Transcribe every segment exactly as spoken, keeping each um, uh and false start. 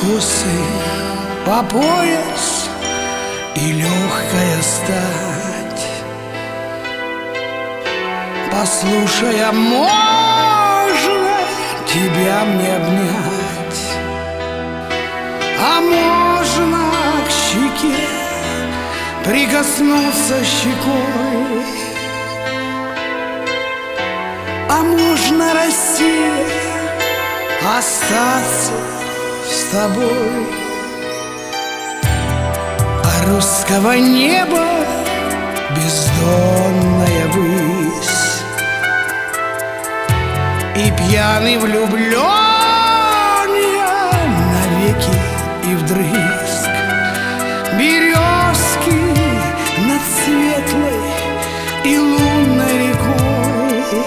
раскосы по пояс и легкая стать. Послушай, а можно тебя мне обнять? А можно к щеке прикоснуться щекой? А можно, Россия, остаться с тобой? А русского неба бездонная высь, и пьяный влюбленный навеки и вдрызг. Березки над светлой и лунной рекой.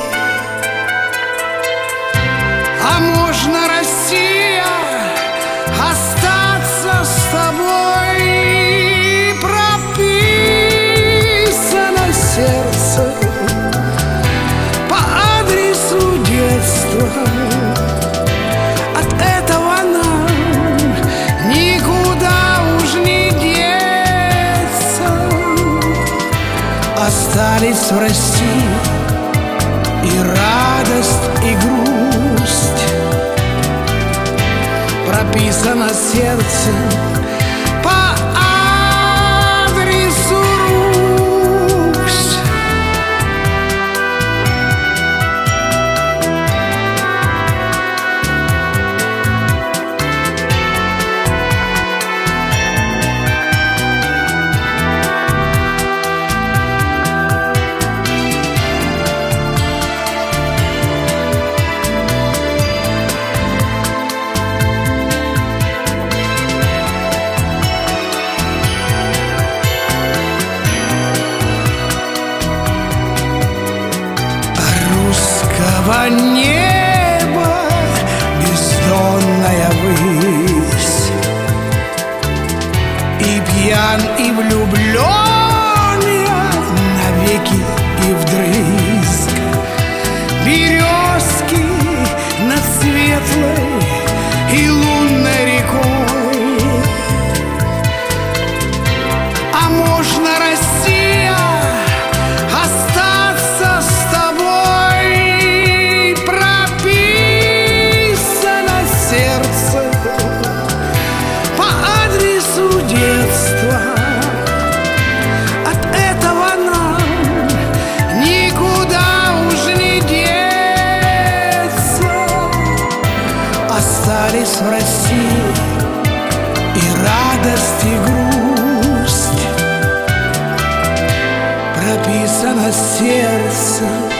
А можно, Россия, остаться с тобой? Прописано сердце по адресу детства. От этого нам никуда уж не деться. Остались в России и радость, и грусть. Прописано сердцем по адресу Русь. Небо бездонная высь, и пьян, и влюбленный навеки и вдрызг. Березки над светлой и лунной рекой. А можно, Россия, остаться с тобой? Остались в России и радость, и грусть. Прописано сердце